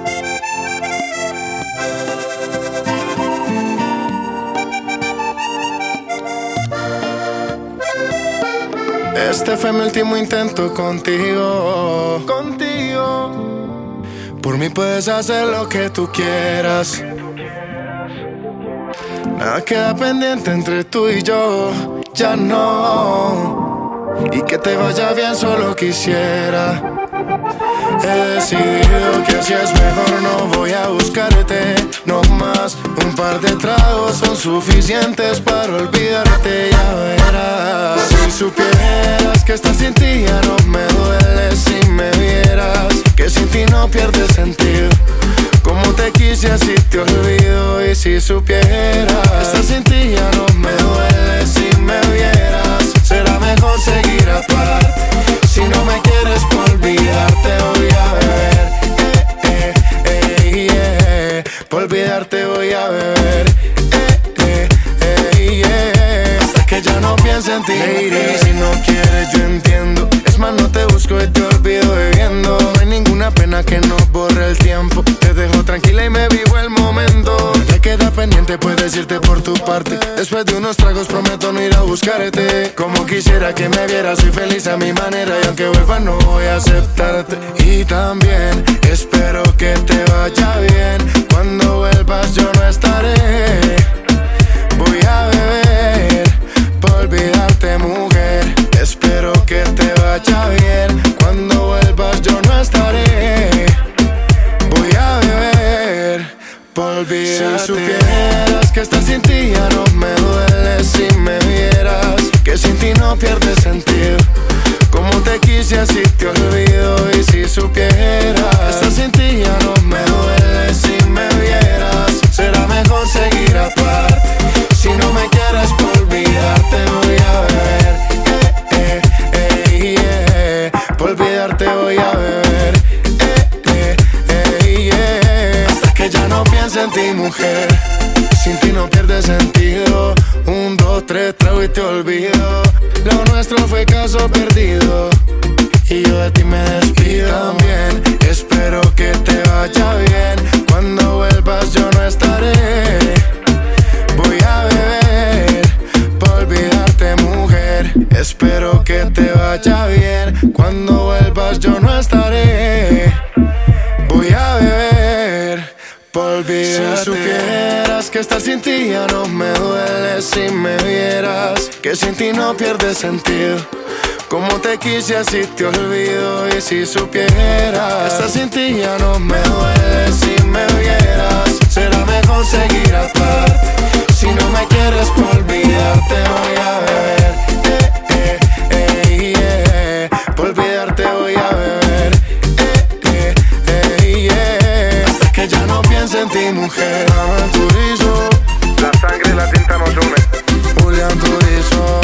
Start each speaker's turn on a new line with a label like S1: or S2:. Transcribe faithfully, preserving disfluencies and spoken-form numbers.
S1: Este fue mi último intento contigo, contigo. Por mí puedes hacer lo que tú quieras. Nada queda pendiente entre tú y yo, ya no. Y que te vaya bien solo quisiera. He decidido que así es mejor, no voy a buscarte. No más, un par de tragos son suficientes para olvidarte, ya verás. Si supieras que estás sin ti ya no me duele. Si me vieras que sin ti no pierde sentido. Como te quise así te olvido. Y si supieras que estás sin ti ya no me duele. Si me vieras será mejor seguir aparte. Si no me quieres por olvidarte voy a beber, eh, eh, eh, yeah. Por olvidarte voy a beber, eh, eh, eh, yeah. Hasta que ya no piense en ti. Lady, si no quieres yo entiendo. Es más, no te busco y te olvido bebiendo. No hay ninguna pena que nos borre el tiempo. Te dejo tranquila y me vivo el momento. Te queda pendiente, puedes irte por tu parte. Después de unos tragos prometo no ir a buscarte. Como quisiera que me vieras, soy feliz a mi manera. Y aunque vuelva no voy a aceptarte. Y también espero que te vaya bien. Cuando vuelvas yo no estaré. Voy a beber por olvidarte, mujer. Espero que te vaya bien. Cuando vuelvas yo no estaré. Voy a beber por olvidarte. Si supieras que estás sin ti ya no me duele. Si me vieras que sin ti no pierde sentido. Como te quise así te olvido. Y si supieras que estás sin ti ya no me duele. Si me vieras será mejor seguir aparte. Si no me quieres por olvidarte voy a beber, eh, eh, eh, yeah. Por olvidarte voy a beber, eh, eh, eh, yeah. Hasta que ya no piense en ti, mujer. Sin ti no pierde sentido. Un, dos, tres, trago y te olvido. Lo nuestro fue caso perdido. Y yo de ti me despido. Y también espero que te vaya bien. Cuando vuelvas yo no estaré. Voy a beber por olvidarte, mujer. Espero que te vaya bien. Cuando vuelvas yo no estaré. Voy a beber por olvidarte. Si supieras que estar sin ti ya no me duele. Si me vieras que sin ti no pierde sentido. Como te quise así te olvido. Y si supieras estar sin ti ya no me duele. Si me vieras será mejor seguir aparte. Si no me quieres por olvidarte voy a beber, eh, eh, eh, yeah. Por olvidarte voy a beber, eh, eh, eh, yeah. Hasta que ya no piense en ti, mujer. Manuel Turizo,
S2: la sangre y la tinta nos une.
S1: Julián Turizo.